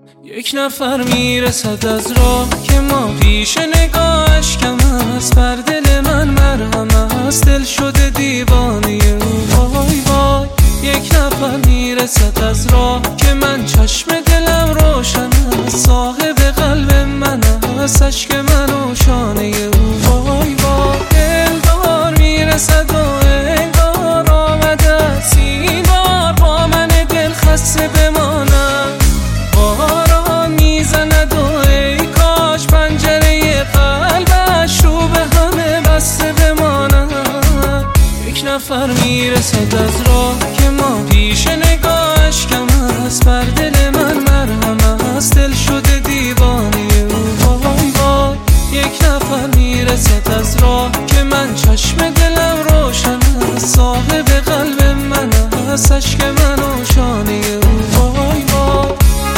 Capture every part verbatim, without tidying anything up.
یک نفر میرسد از راه که ما پیش نگاهش کم است، بر دل من مرهم است، دل شده دیوانه او. وای وای یک نفر میرسد از راه که من چشم دلم روشن است، صاحب قلب من است، عشق من و شانه او. وای وای دلدار میرسد و انگار آمده است این بار با من دل خسته بمانم، باران میزند و ای کاش پنجره قلبش رو به همه بسته بمانم. یک نفر میرسد از راه که ما پیش نگاهش کم است، بر دل من مرهم است، دل شده دیوانه او. وای وای یک نفر میرسد از راه که من چشم دلم روشن است، صاحب قلب من است، عشق من و شانه او. وای وای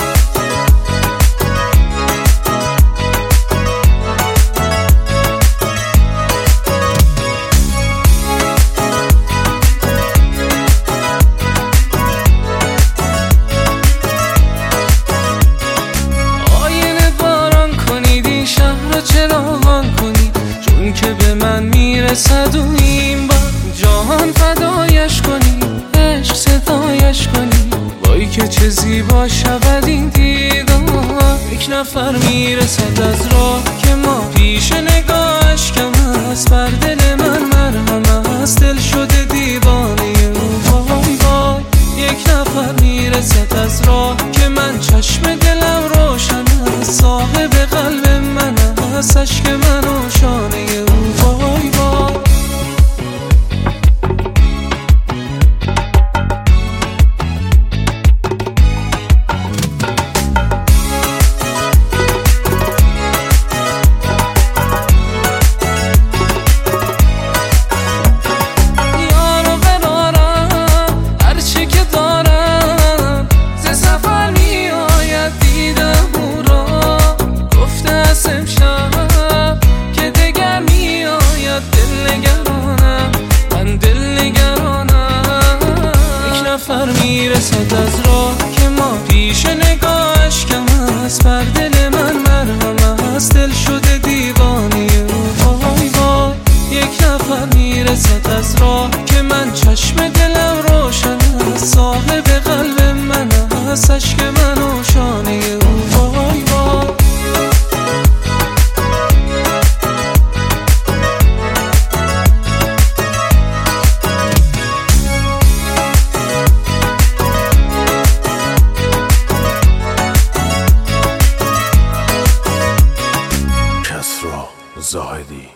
چراغان کنید چون که به من میرسد و این بار جهان فدایش کنید، عشق ستایش کنید، وای که چه زیبا شود این دیدار. یک نفر میرسد از راه که ما پیش نگاهش کم است، بر دل من مرهم است، دل شده دیوانه او. وای وای یک نفر میرسد از راه که من چشم دلم روشن است، صاحب قلب من است، عشق من و شانه او. وای وای یارو قرارم هرچی که دارم ز سفر می آید دیدم او را، گفته است امشب که دگر می آید، دل نگرانم من دل نگرانم. یک نفر میرسد از راه که ما پیش نگاهش کم است، بر دل من مرهم است، دل شده دیوانه او. وای وای یک نفر میرسد از راه که من چشم دلم روشن است، صاحب قلب من است، عشق من و شانه او. وای وای کسری زاهدی.